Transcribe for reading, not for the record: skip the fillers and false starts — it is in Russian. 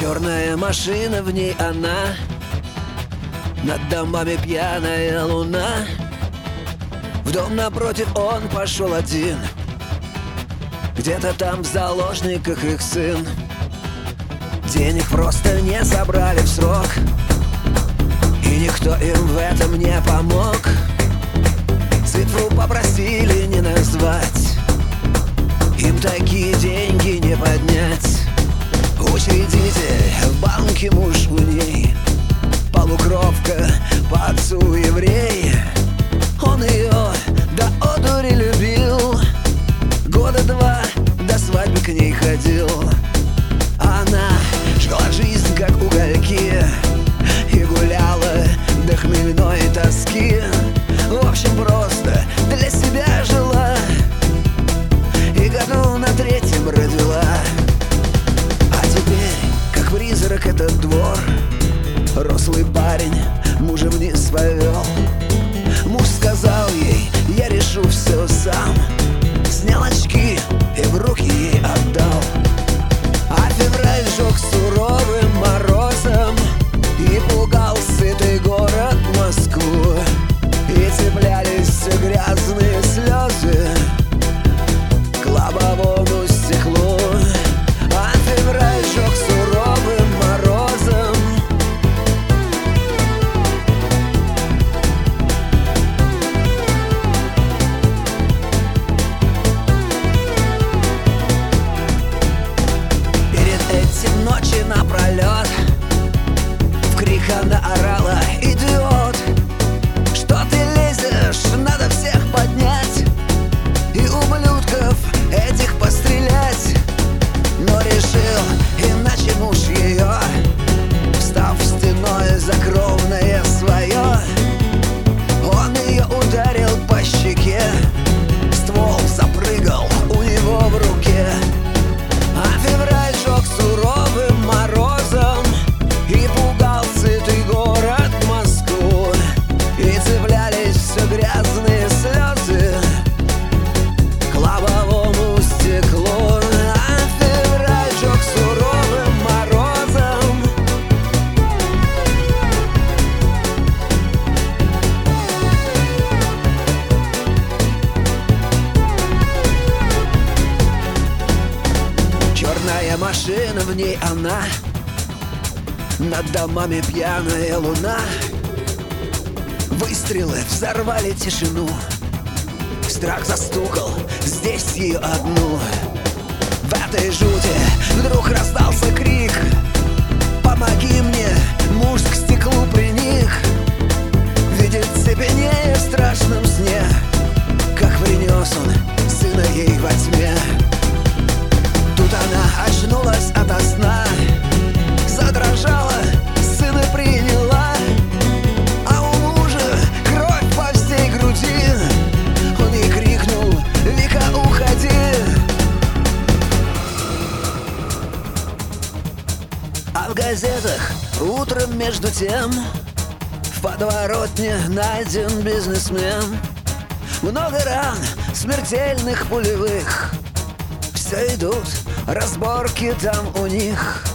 Черная машина, в ней она, над домами пьяная луна. В дом напротив он пошел один, где-то там в заложниках их сын. Денег просто не забрали в срок, и никто им в этом не помог. Цифру попросили не назвать, им такие деньги не поднять. Учредитель в банке муж у ней, полукровка, по отцу еврей. Он ее до одури любил, года два до свадьбы к ней ходил. Она жила жизнь как угольки и гуляла до хмельной тоски. В общем, просто для себя жила и году на третьем родила. А теперь, как призрак, этот двор, рослый парень мужа вниз повел. Муж сказал ей: я решу все сам. Снял очки и в руки ей отдал. А февраль жег суровым морозом и пугал сытый город Москву. И цеплялись все грязные слезы к лобовому стеклу. А февраль жег суровым морозом. Перед этим ночи напролет в крик она орала: идиот, что ты лезешь, надо всех поднять и ублюдков этих пострелять. Но решил иначе муж ее, встав стеной за кровное свое. Он ее ударил по щеке, ствол запрыгал у него в руке. А февраль жег суровым морозом и пугал сытый город Москву. И цеплялись все грязные слезы к лобовому стеклу. А февраль жег суровым морозом. Черная машина, в ней она, над домами пьяная луна. Выстрелы взорвали тишину, страх застукал здесь ее одну. В этой жути вдруг раздался крик: помоги мне! Муж к стеклу приник, видит цепенея в страшном сне, как принес он сына ей во тьме. Тут она очнулась ото сна, задрожала, сына приняла. А у мужа кровь по всей груди, он ей крикнул: Вика, уходи. А в газетах утром между тем в подворотне найден бизнесмен. Много ран, смертельных, пулевых. Все идут разборки там у них.